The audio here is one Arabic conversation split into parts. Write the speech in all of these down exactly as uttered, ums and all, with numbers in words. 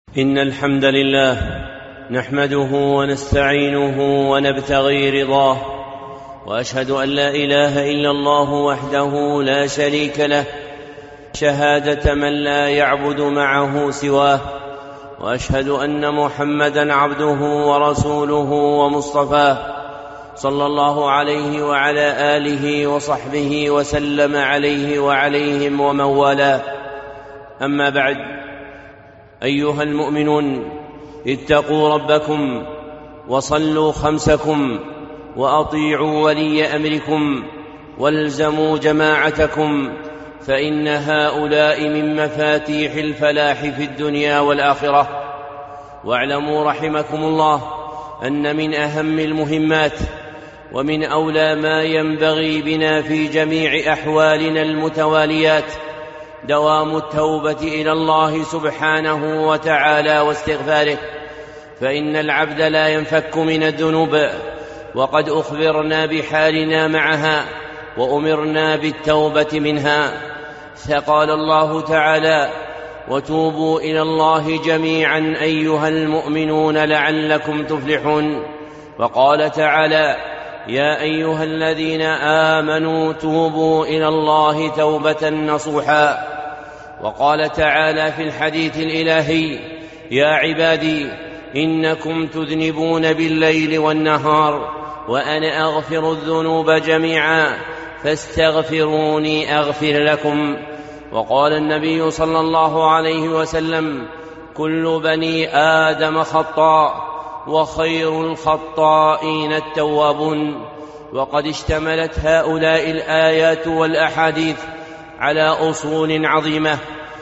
إن الحمد لله نحمده ونستعينه ونبتغي رضاه، وأشهد أن لا إله إلا الله وحده لا شريك له شهادة من لا يعبد معه سواه، وأشهد أن محمدًا عبده ورسوله ومصطفاه صلى الله عليه وعلى آله وصحبه وسلم عليه وعليهم ومن والاه. أما بعد، أيها المؤمنون، اتقوا ربكم وصلوا خمسكم وأطيعوا ولي أمركم والزموا جماعتكم، فإن هؤلاء من مفاتيح الفلاح في الدنيا والآخرة. واعلموا رحمكم الله أن من أهم المهمات ومن أولى ما ينبغي بنا في جميع أحوالنا المتواليات دوام التوبة إلى الله سبحانه وتعالى واستغفاره، فإن العبد لا ينفك من الذنوب، وقد أخبرنا بحالنا معها وأمرنا بالتوبة منها. فقال الله تعالى: وتوبوا إلى الله جميعا أيها المؤمنون لعلكم تفلحون. وقال تعالى: يا أيها الذين آمنوا توبوا إلى الله توبة نصوحا. وقال تعالى في الحديث الإلهي: يا عبادي إنكم تذنبون بالليل والنهار وأنا أغفر الذنوب جميعا فاستغفروني أغفر لكم. وقال النبي صلى الله عليه وسلم: كل بني آدم خطاء وخير الخطائين التوابون. وقد اشتملت هؤلاء الآيات والأحاديث على أصول عظيمة،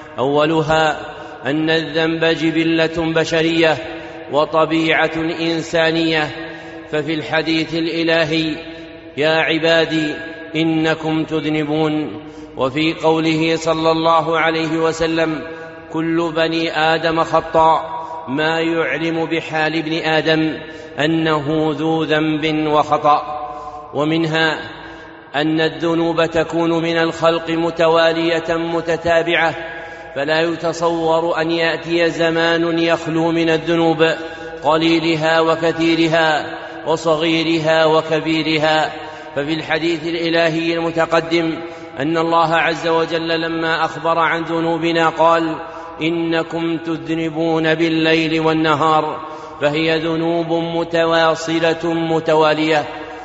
أولها أن الذنب جبلة بشرية وطبيعة إنسانية. ففي الحديث الإلهي: يا عبادي إنكم تذنبون، وفي قوله صلى الله عليه وسلم: كل بني آدم خطاء، ما يعلم بحال ابن آدم أنه ذو ذنب وخطأ. ومنها أن الذنوب تكون من الخلق متوالية متتابعة، فلا يتصور أن يأتي زمان يخلو من الذنوب، قليلها وكثيرها وصغيرها وكبيرها. ففي الحديث الإلهي المتقدم أن الله عز وجل لما أخبر عن ذنوبنا قال: إنكم تذنبون بالليل والنهار، فهي ذنوب متواصلة متوالية.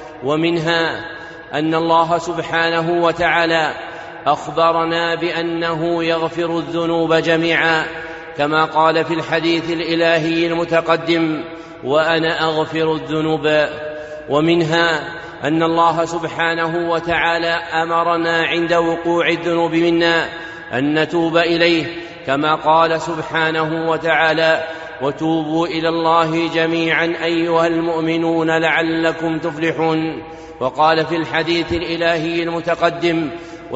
ومنها أن الله سبحانه وتعالى أخبرنا بأنه يغفر الذنوب جميعا، كما قال في الحديث الإلهي المتقدم: وأنا أغفر الذنوب. ومنها أن الله سبحانه وتعالى أمرنا عند وقوع الذنوب منا أن نتوب إليه، كما قال سبحانه وتعالى: وتوبوا إلى الله جميعا أيها المؤمنون لعلكم تفلحون. وقال في الحديث الإلهي المتقدم: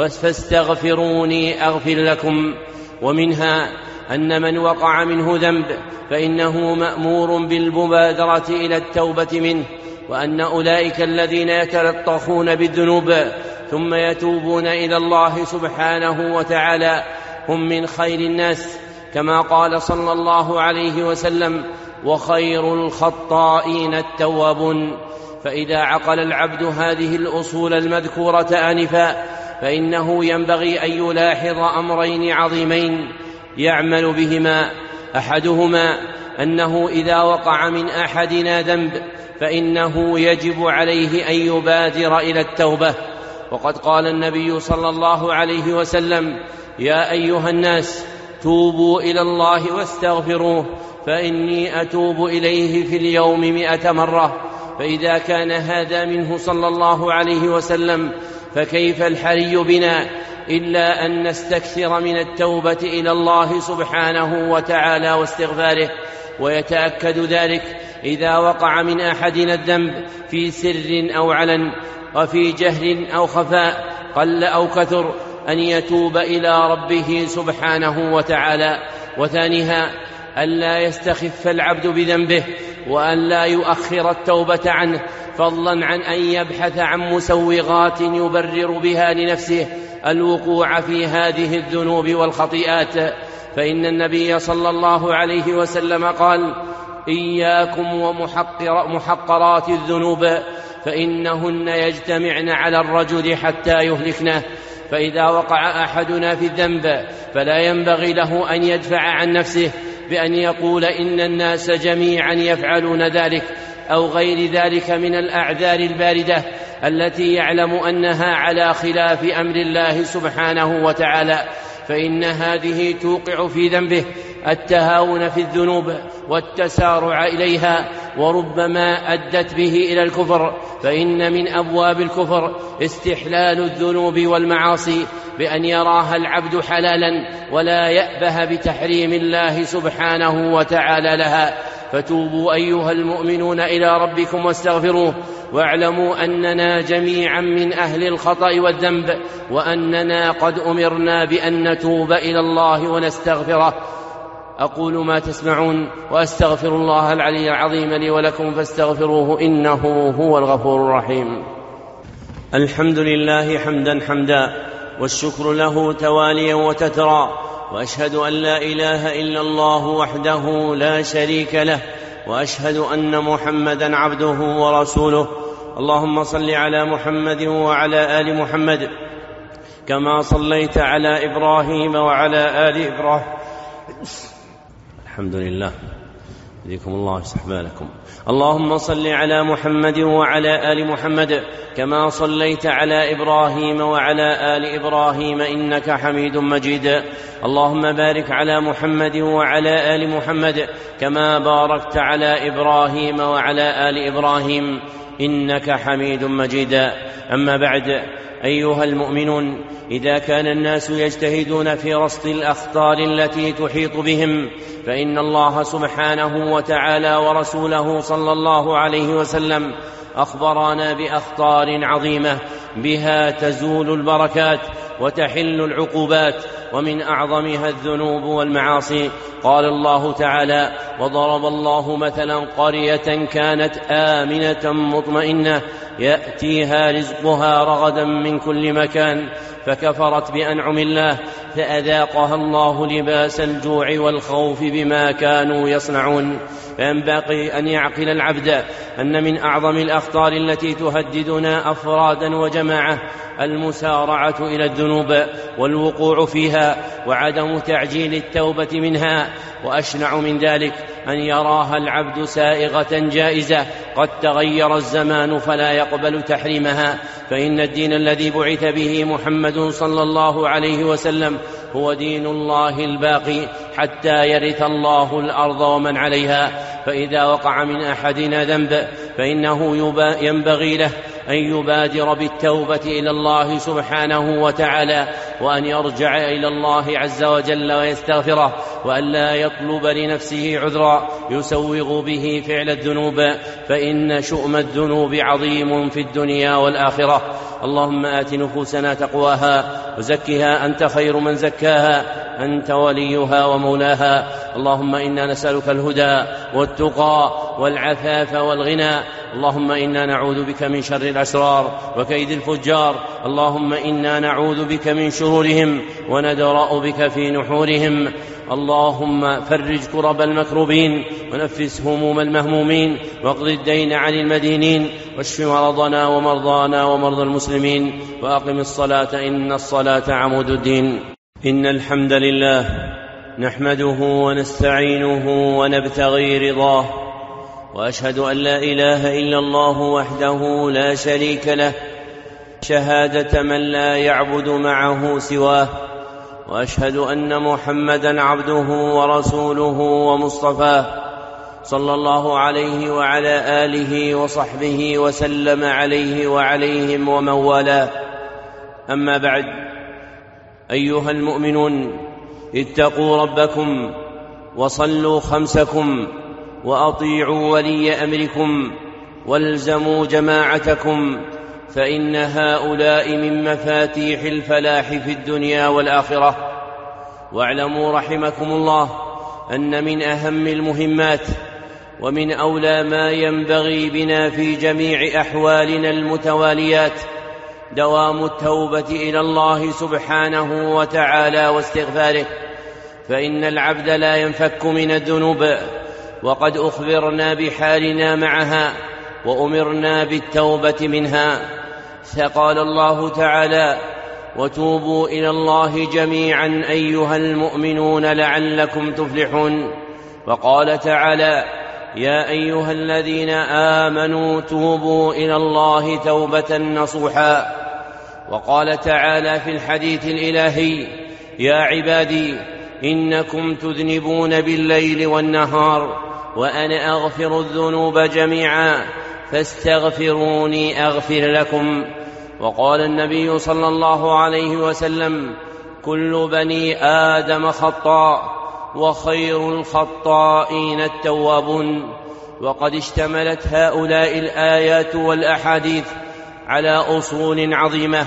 فاستغفروني أغفر لكم. ومنها أن من وقع منه ذنب فإنه مأمور بالمبادرة إلى التوبة منه، وأن أولئك الذين يتلطخون بالذنوب ثم يتوبون إلى الله سبحانه وتعالى هم من خير الناس، كما قال صلى الله عليه وسلم: وخير الخطائين التوابون. فإذا عقل العبد هذه الأصول المذكورة آنفا فإنه ينبغي أن يلاحظ أمرين عظيمين يعمل بهما: أحدهما أنه إذا وقع من أحدنا ذنب فإنه يجب عليه أن يبادر إلى التوبة. وقد قال النبي صلى الله عليه وسلم: يا أيها الناس توبوا إلى الله واستغفروه فإني أتوب إليه في اليوم مئة مرة. فإذا كان هذا منه صلى الله عليه وسلم فكيف الحري بنا إلا أن نستكثر من التوبة إلى الله سبحانه وتعالى واستغفاره. ويتأكد ذلك إذا وقع من أحدنا الذنب في سر أو علن، وفي جهل أو خفاء، قل أو كثر، أن يتوب إلى ربه سبحانه وتعالى. وثانيها ألا يستخف العبد بذنبه، وأن لا يؤخر التوبة عنه، فضلا عن أن يبحث عن مسوغات يبرر بها لنفسه الوقوع في هذه الذنوب والخطيئات. فإن النبي صلى الله عليه وسلم قال: إياكم ومحقر محقرات الذنوب فإنهن يجتمعن على الرجل حتى يهلكنه. فإذا وقع أحدنا في الذنب فلا ينبغي له أن يدفع عن نفسه بأن يقول إن الناس جميعا يفعلون ذلك أو غير ذلك من الأعذار الباردة التي يعلم أنها على خلاف أمر الله سبحانه وتعالى، فإن هذه توقع في ذنبه التهاون في الذنوب والتسارع إليها، وربما أدت به إلى الكفر. فإن من أبواب الكفر استحلال الذنوب والمعاصي بأن يراها العبد حلالا ولا يأبه بتحريم الله سبحانه وتعالى لها. فتوبوا أيها المؤمنون إلى ربكم واستغفروه، واعلموا أننا جميعا من أهل الخطأ والذنب، وأننا قد أمرنا بأن نتوب إلى الله ونستغفره. أقول ما تسمعون وأستغفر الله العلي العظيم لي ولكم فاستغفروه إنه هو الغفور الرحيم. الحمد لله حمدا حمدا، والشكر له تواليا وتترى، وأشهد أن لا إله إلا الله وحده لا شريك له، وأشهد أن محمدا عبده ورسوله. اللهم صل على محمد وعلى آل محمد كما صليت على إبراهيم وعلى آل إبراهيم. الحمد لله، يهديكم الله يصلح بالكم. اللهم صل على محمد وعلى آل محمد كما صليت على إبراهيم وعلى آل إبراهيم إنك حميد مجيد. اللهم بارك على محمد وعلى آل محمد كما باركت على إبراهيم وعلى آل إبراهيم إنك حميد مجيد. أما بعد، أيها المؤمنون، إذا كان الناس يجتهدون في رصد الأخطار التي تحيط بهم، فإن الله سبحانه وتعالى ورسوله صلى الله عليه وسلم أخبرانا بأخطار عظيمة بها تزول البركات وتحل العقوبات، ومن أعظمها الذنوب والمعاصي. قال الله تعالى: وضرب الله مثلا قرية كانت آمنة مطمئنة يأتيها رزقها رغدا من كل مكان فكفرت بأنعم الله فأذاقها الله لباس الجوع والخوف بما كانوا يصنعون. فينبغي أن يعقل العبد أن من أعظم الأخطار التي تهددنا أفرادا وجماعة المسارعة إلى الذنوب والوقوع فيها وعدم تعجيل التوبة منها، وأشنع من ذلك أن يراها العبد سائغة جائزة قد تغير الزمان فلا يقبل تحريمها. فإن الدين الذي بعث به محمد صلى الله عليه وسلم هو دين الله الباقي حتى يرث الله الأرض ومن عليها. فإذا وقع من أحدنا ذنب فإنه ينبغي له أن يبادر بالتوبة إلى الله سبحانه وتعالى، وأن يرجع إلى الله عز وجل ويستغفره، وأن لا يطلب لنفسه عذرا يسوغ به فعل الذنوب، فإن شؤم الذنوب عظيم في الدنيا والآخرة. اللهم آت نفوسنا تقواها وزكها أنت خير من زكاها، أنت وليها ومولاها. اللهم إنا نسألك الهدى والتقى والعفاف والغنى. اللهم إنا نعوذ بك من شر الأشرار وكيد الفجار. اللهم إنا نعوذ بك من شرورهم وندرأ بك في نحورهم. اللهم فرج كرب المكروبين ونفس هموم المهمومين واقض الدين عن المدينين واشف مرضنا ومرضانا ومرضى المسلمين، وأقم الصلاة إن الصلاة عمود الدين. إن الحمد لله نحمده ونستعينه ونبتغي رضاه، وأشهد أن لا إله إلا الله وحده لا شريك له شهادة من لا يعبد معه سواه، وأشهد أن محمدا عبده ورسوله ومصطفاه صلى الله عليه وعلى آله وصحبه وسلم عليه وعليهم ومن والاه. أما بعد، أيها المؤمنون، اتقوا ربكم وصلوا خمسكم وأطيعوا ولي أمركم والزموا جماعتكم، فإن هؤلاء من مفاتيح الفلاح في الدنيا والآخرة. واعلموا رحمكم الله أن من أهم المهمات ومن أولى ما ينبغي بنا في جميع أحوالنا المتواليات دوام التوبة إلى الله سبحانه وتعالى واستغفاره، فإن العبد لا ينفك من الذنوب، وقد أخبرنا بحالنا معها وأمرنا بالتوبة منها. فقال الله تعالى: وتوبوا إلى الله جميعا أيها المؤمنون لعلكم تفلحون. وقال تعالى: يا أيها الذين آمنوا توبوا إلى الله توبة نصوحا. وقال تعالى في الحديث الإلهي: يا عبادي إنكم تذنبون بالليل والنهار وأنا أغفر الذنوب جميعا فاستغفروني أغفر لكم. وقال النبي صلى الله عليه وسلم: كل بني آدم خطاء وخير الخطائين التوابون. وقد اشتملت هؤلاء الآيات والأحاديث على أصول عظيمة،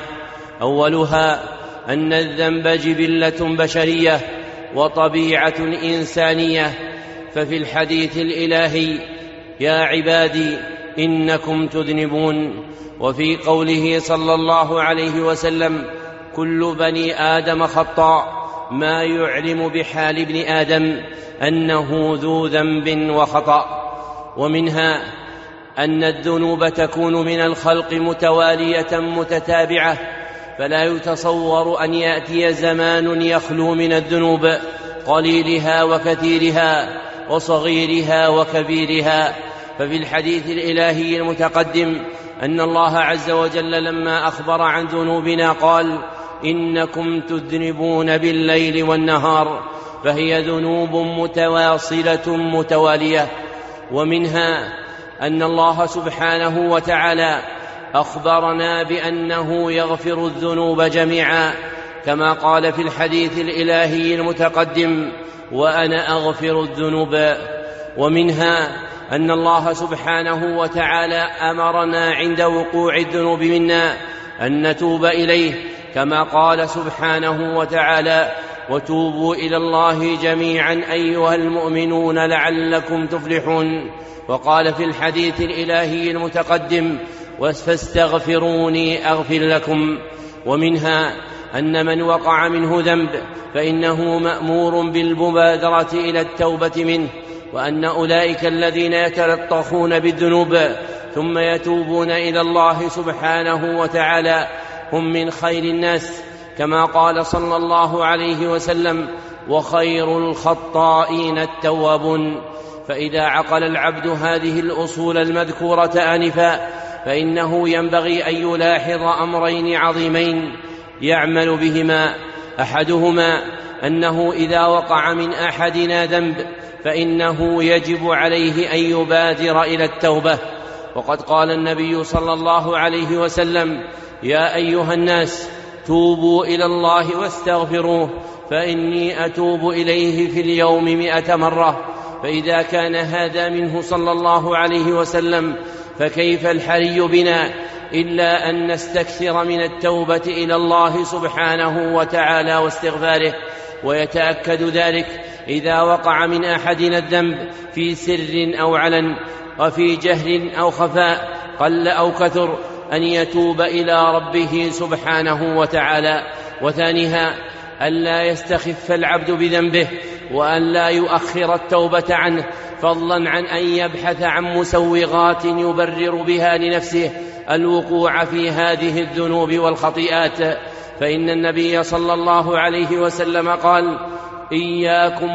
أولها أن الذنب جبلة بشرية وطبيعة إنسانية. ففي الحديث الإلهي: يا عبادي إنكم تذنبون، وفي قوله صلى الله عليه وسلم: كل بني آدم خطاء، ما يعلم بحال ابن آدم أنه ذو ذنب وخطأ. ومنها أن الذنوب تكون من الخلق متوالية متتابعة، فلا يتصور أن يأتي زمان يخلو من الذنوب، قليلها وكثيرها وصغيرها وكبيرها. ففي الحديث الإلهي المتقدم أن الله عز وجل لما أخبر عن ذنوبنا قال: إنكم تذنبون بالليل والنهار، فهي ذنوب متواصلة متوالية. ومنها أن الله سبحانه وتعالى أخبرنا بأنه يغفر الذنوب جميعا، كما قال في الحديث الإلهي المتقدم: وأنا أغفر الذنوب. ومنها أن الله سبحانه وتعالى أمرنا عند وقوع الذنوب منا أن نتوب إليه، كما قال سبحانه وتعالى: وتوبوا إلى الله جميعا أيها المؤمنون لعلكم تفلحون. وقال في الحديث الإلهي المتقدم: فاستغفروني أغفر لكم. ومنها أن من وقع منه ذنب فإنه مأمور بالمبادرة إلى التوبة منه، وأن أولئك الذين يتلطخون بالذنوب ثم يتوبون إلى الله سبحانه وتعالى هم من خير الناس، كما قال صلى الله عليه وسلم: وخير الخطائين التوابون. فإذا عقل العبد هذه الأصول المذكورة آنفا فإنه ينبغي أن يلاحظ أمرين عظيمين يعمل بهما: أحدهما أنه إذا وقع من أحدنا ذنب فإنه يجب عليه أن يبادر إلى التوبة. وقد قال النبي صلى الله عليه وسلم: يا أيها الناس توبوا إلى الله واستغفروه فإني أتوب إليه في اليوم مئة مرة. فإذا كان هذا منه صلى الله عليه وسلم فكيف الحري بنا إلا أن نستكثر من التوبة إلى الله سبحانه وتعالى واستغفاره. ويتأكد ذلك إذا وقع من أحدنا الذنب في سر أو علن، وفي جهل أو خفاء، قل أو كثر، أن يتوب إلى ربه سبحانه وتعالى. وثانيها ألا يستخف العبد بذنبه، وأن لا يؤخر التوبة عنه، فضلا عن أن يبحث عن مسوغات يبرر بها لنفسه الوقوع في هذه الذنوب والخطيئات. فإن النبي صلى الله عليه وسلم قال: إياكم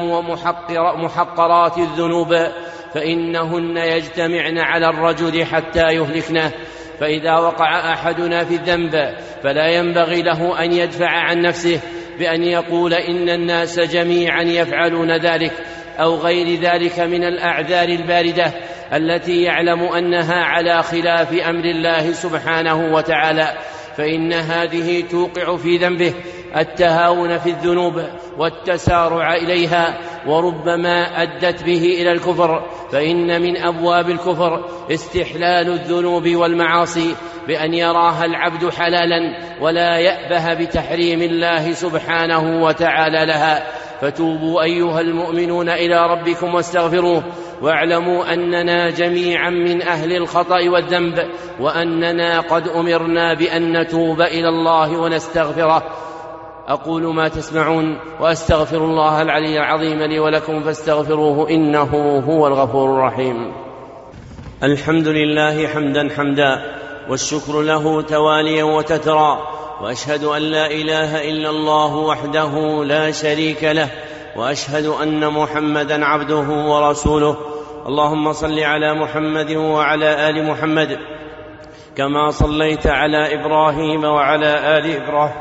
ومحقرات الذنوب فإنهن يجتمعن على الرجل حتى يهلكنه. فإذا وقع أحدنا في الذنب فلا ينبغي له أن يدفع عن نفسه بأن يقول إن الناس جميعا يفعلون ذلك أو غير ذلك من الأعذار الباردة التي يعلم أنها على خلاف أمر الله سبحانه وتعالى، فإن هذه توقع في ذنبه التهاون في الذنوب والتسارع إليها، وربما أدت به إلى الكفر. فإن من أبواب الكفر استحلال الذنوب والمعاصي بأن يراها العبد حلالا ولا يأبه بتحريم الله سبحانه وتعالى لها. فتوبوا أيها المؤمنون إلى ربكم واستغفروه، واعلموا أننا جميعا من أهل الخطأ والذنب، وأننا قد أمرنا بأن نتوب إلى الله ونستغفره. أقول ما تسمعون وأستغفر الله العلي العظيم لي ولكم فاستغفروه إنه هو الغفور الرحيم. الحمد لله حمدا حمدا والشكر له تواليا وتترى، وأشهد أن لا إله إلا الله وحده لا شريك له، وأشهد أن محمدا عبده ورسوله. اللهم صل على محمد وعلى آل محمد كما صليت على إبراهيم وعلى آل إبراهيم.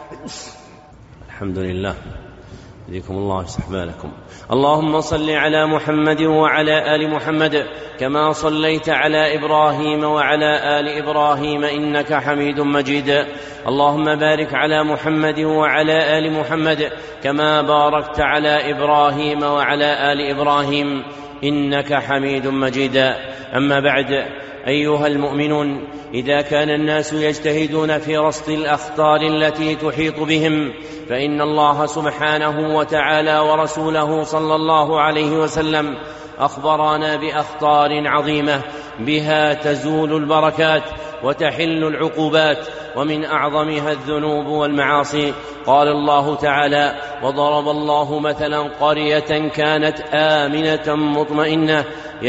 الحمد لله، يهديكم الله ويصلح بالكم. اللهم صل على محمد وعلى آل محمد كما صليت على إبراهيم وعلى آل إبراهيم إنك حميد مجيد. اللهم بارك على محمد وعلى آل محمد كما باركت على إبراهيم وعلى آل إبراهيم إنك حميد مجيد. أما بعد، أيها المؤمنون، إذا كان الناس يجتهدون في رصد الأخطار التي تحيط بهم، فإن الله سبحانه وتعالى ورسوله صلى الله عليه وسلم أخبرانا بأخطار عظيمة بها تزول البركات وتحل العقوبات، ومن أعظمها الذنوب والمعاصي. قال الله تعالى: وضرب الله مثلا قرية كانت آمنة مطمئنة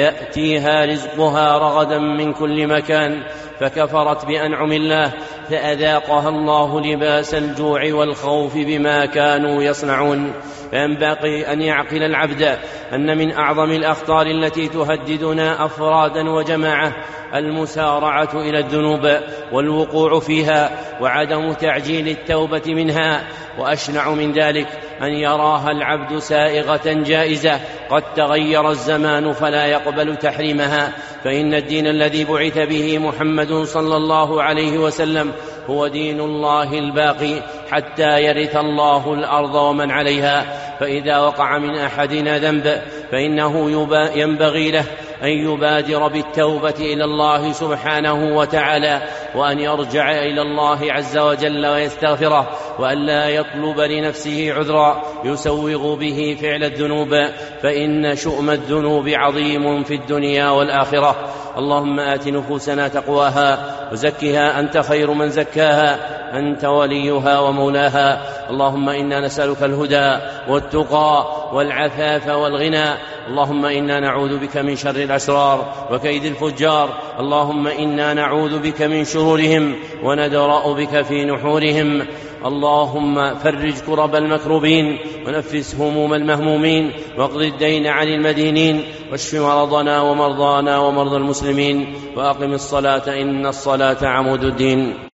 يأتيها رزقها رغدا من كل مكان فكفرت بأنعم الله فأذاقها الله لباس الجوع والخوف بما كانوا يصنعون. فينبغي أن يعقل العبد أن من أعظم الأخطار التي تهددنا أفرادا وجماعة المسارعة إلى الذنوب والوقوع فيها وعدم تعجيل التوبة منها، وأشنع من ذلك أن يراها العبد سائغة جائزة قد تغير الزمان فلا يقبل تحريمها، فإن الدين الذي بعث به محمد صلى الله عليه وسلم هو دين الله الباقي حتى يرث الله الأرض ومن عليها. فإذا وقع من أحدنا ذنب فإنه ينبغي له أن يبادر بالتوبة إلى الله سبحانه وتعالى، وأن يرجع إلى الله عز وجل ويستغفره، وأن لا يطلب لنفسه عذرا يسوغ به فعل الذنوب، فإن شؤم الذنوب عظيم في الدنيا والآخرة. اللهم آت نفوسنا تقواها وزكها أنت خير من زكاها، أنت وليها ومولاها. اللهم إنا نسألك الهدى والتقى والعفاف والغنى. اللهم إنا نعوذ بك من شر الأشرار وكيد الفجار. اللهم إنا نعوذ بك من شرورهم وندرأ بك في نحورهم. اللهم فرج كرب المكروبين ونفس هموم المهمومين واقض الدين عن المدينين واشف مرضنا ومرضانا ومرضى المسلمين، وأقم الصلاة إن الصلاة عمود الدين.